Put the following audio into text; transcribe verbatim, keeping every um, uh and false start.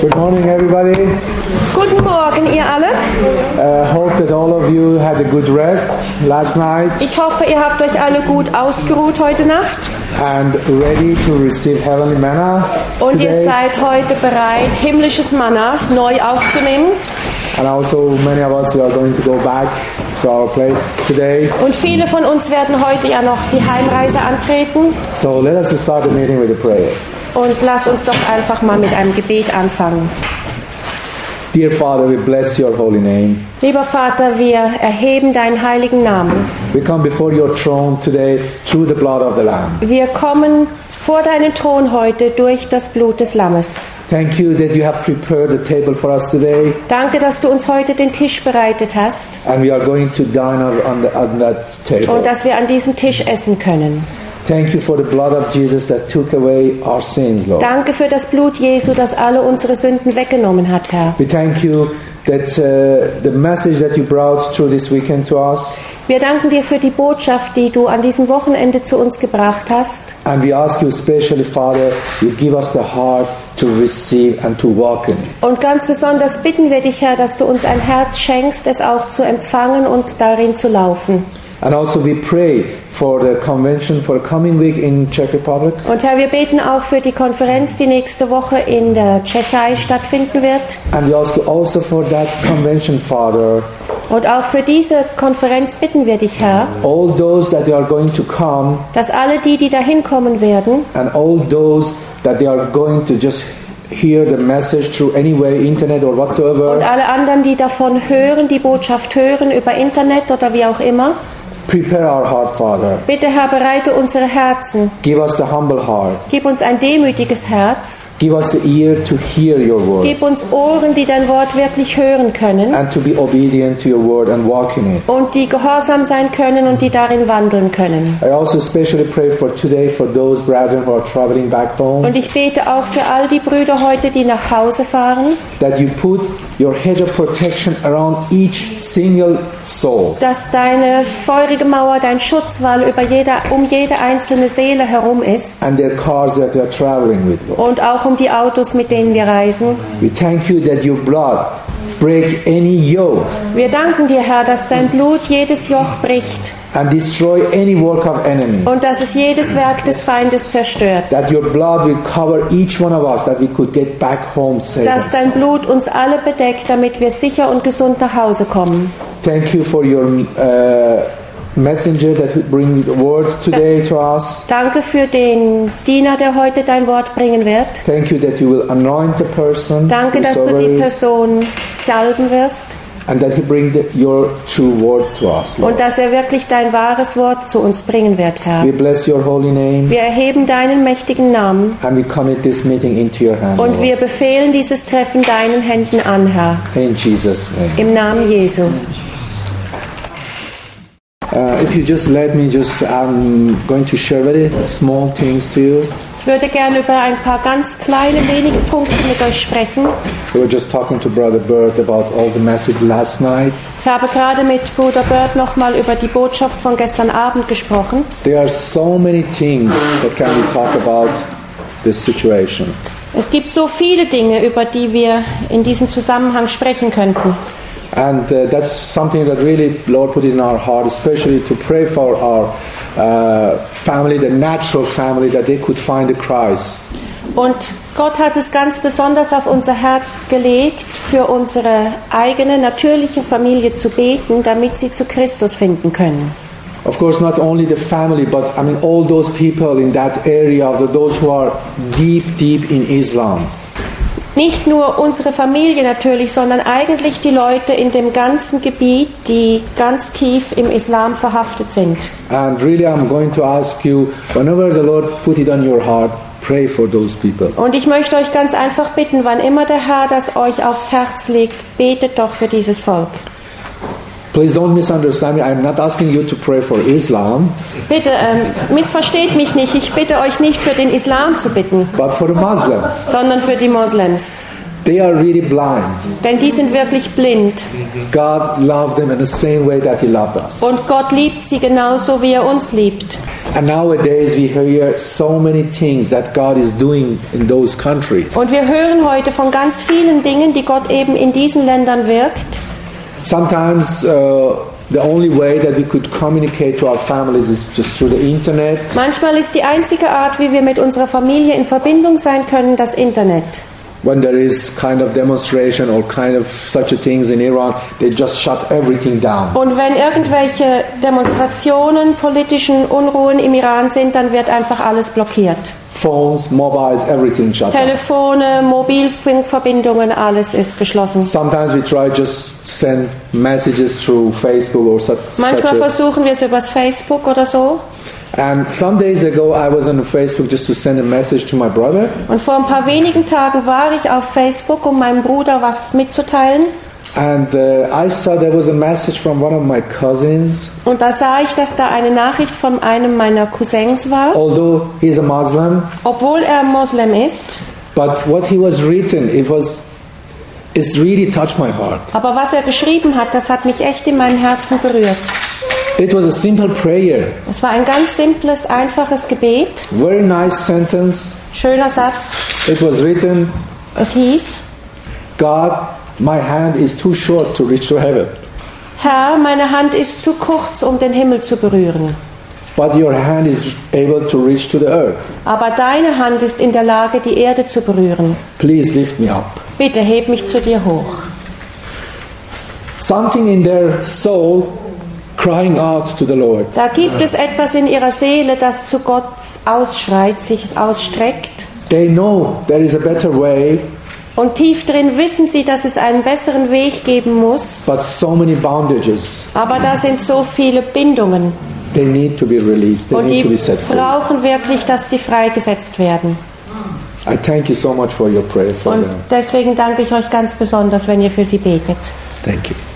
Good morning, everybody. Guten Morgen, ihr alle. Uh, hope that all of you had a good rest last night Ich hoffe, ihr habt euch alle gut ausgeruht heute Nacht and ready to receive heavenly manna und ihr today. seid heute bereit, himmlisches Manna neu aufzunehmen. And also, many of us we are going to go back to our place today. Und viele von uns werden heute ja noch die Heimreise antreten. So let us start the meeting with a prayer. Und lasst uns doch einfach mal mit einem Gebet anfangen. Dear Father, we bless your holy name. Lieber Vater, wir erheben deinen heiligen Namen. We come before your throne today through the blood of the Lamb. Wir kommen vor deinen Thron heute durch das Blut des Lammes. Thank you that you have prepared the table for us today, Danke, dass du uns heute den Tisch bereitet hast and we are going to dine on, the, on that table. und dass wir an diesem Tisch essen können. Thank you for the blood of Jesus that took away our sins, Lord. Danke für das Blut Jesu, das alle unsere Sünden weggenommen hat, Herr. We thank you that uh, the message that you brought through this weekend to us, Wir danken dir für die Botschaft, die du an diesem Wochenende zu uns gebracht hast. and we ask you especially, Father, you give us the heart to receive and to walk in it. Und ganz besonders bitten wir dich, Herr, dass du uns ein Herz schenkst, es auch zu empfangen und darin zu laufen. And also we pray for the convention for the coming week in Czech Republic. Und Herr, wir beten auch für die Konferenz, die nächste Woche in der Tschechei stattfinden wird. And we ask you also for that convention, Father, Und auch für diese Konferenz bitten wir dich, Herr, all those that they are going to come dass alle die, die dahin kommen werden, and all those that they are going to just hear the message through any way, internet or und whatsoever, alle anderen, die davon hören, die Botschaft hören, über Internet oder wie auch immer, prepare our heart, Father. bitte, Herr, bereite unsere Herzen. Give us the humble heart. Gib uns ein demütiges Herz. Give us the ear to hear your word Gib uns Ohren, die dein Wort wirklich hören können and to be obedient to your word and walk in it. und die gehorsam sein können und die darin wandeln können. I also especially pray for today for those brethren who are traveling back home, Und ich bete auch für all die Brüder heute, die nach Hause fahren, that you put your hedge of protection around each single soul, dass deine feurige Mauer, dein Schutzwall über jede, um jede einzelne Seele herum ist and their cars that they are traveling with, Lord. und auch um die Autos, mit denen wir reisen. We thank you that your blood breaks any yoke Wir danken dir, Herr, dass dein Blut jedes Joch bricht and destroy any work of enemy. und dass es jedes Werk des Feindes zerstört. That your blood will cover each one of us, that we could get back home safe. Dass dein Blut uns alle bedeckt, damit wir sicher und gesund nach Hause kommen. Thank you for your uh, messenger that will bring the words today to us. Danke für den Diener, der heute dein Wort bringen wird. Thank you that you will anoint the person Danke, dass du die Person salben wirst and that he bring the, your true word to us, Lord. und dass er wirklich dein wahres Wort zu uns bringen wird, Herr. We bless your holy name Wir erheben deinen mächtigen Namen and we commit this meeting into your hands, und Lord. wir befehlen dieses Treffen deinen Händen an, Herr. In Jesus' name. Im Namen Jesu. Uh, if you just let me just, I'm going to share very small things to you. Ich würde gerne über ein paar ganz kleine, wenige Punkte mit euch sprechen. We were just talking to Brother Bert about all the message last night. Ich habe gerade mit Bruder Bert nochmal über die Botschaft von gestern Abend gesprochen. There are so many things that can we talk about this situation. Es gibt so viele Dinge, über die wir in diesem Zusammenhang sprechen könnten. And uh, that's something that really Lord put in our heart, especially to pray for our uh, family, the natural family, that they could find the Christ. Und Gott hat es ganz besonders auf unser Herz gelegt, für unsere eigene natürliche Familie zu beten, damit sie zu Christus finden können. Of course, not only the family, but I mean all those people in that area, those who are deep, deep in Islam. Nicht nur unsere Familie natürlich, sondern eigentlich die Leute in dem ganzen Gebiet, die ganz tief im Islam verhaftet sind. And really I'm going to ask you, whenever the Lord put it on your heart, pray for those people. Und ich möchte euch ganz einfach bitten, wann immer der Herr das euch aufs Herz legt, betet doch für dieses Volk. Please don't misunderstand me. I'm not asking you to pray for Islam, Bitte, ähm, missversteht mich nicht. Ich bitte euch nicht für den Islam zu bitten, but for the Muslims. sondern für die Moslems. They are really blind. Denn die sind wirklich blind. God loved them in the same way that He loved us. Und Gott liebt sie genauso, wie er uns liebt. And nowadays we hear so many things that God is doing in those countries. Und wir hören heute von ganz vielen Dingen, die Gott eben in diesen Ländern wirkt. Sometimes uh, the only way that we could communicate to our families is just through the internet. Manchmal ist die einzige Art, wie wir mit unserer Familie in Verbindung sein können, das Internet. When there is kind of demonstration or kind of such a things in Iran, they just shut everything down. Und wenn irgendwelche Demonstrationen, politischen Unruhen im Iran sind, dann wird einfach alles blockiert. Phones, mobiles, everything shut down. Telefone, Mobilfunkverbindungen, alles ist geschlossen. Sometimes we try just send messages through Facebook or such. Manchmal such a, versuchen wir es über Facebook oder so. and some days ago I was on Facebook just to send a message to my brother. Und vor ein paar wenigen Tagen war ich auf Facebook, um meinem Bruder was mitzuteilen. And uh, I saw there was a message from one of my cousins. Und da sah ich, dass da eine Nachricht von einem meiner Cousins war, Although he's a Muslim, obwohl er Moslem ist. but what he was written, it was, it's really touched my heart. Aber was er geschrieben hat, das hat mich echt in meinem Herzen berührt. It was a simple prayer, Es war ein ganz simples, einfaches Gebet. very nice sentence. Schöner Satz. It was written, Es hieß: God, my hand is too short to reach to heaven, Herr, meine Hand ist zu kurz, um den Himmel zu berühren. but your hand is able to reach to the earth. Aber deine Hand ist in der Lage, die Erde zu berühren. Please lift me up. Bitte heb mich zu dir hoch. Something in their soul crying out to the Lord. Da gibt es etwas in ihrer Seele, das zu Gott ausschreit, sich ausstreckt. They know there is a better way, Und tief drin wissen sie, dass es einen besseren Weg geben muss. but so many bondages. Aber da sind so viele Bindungen. They need to be released. They Und need to be die set free. brauchen wirklich, dass sie freigesetzt werden. I thank you so much for your prayer for Und them. deswegen danke ich euch ganz besonders, wenn ihr für sie betet. Thank you.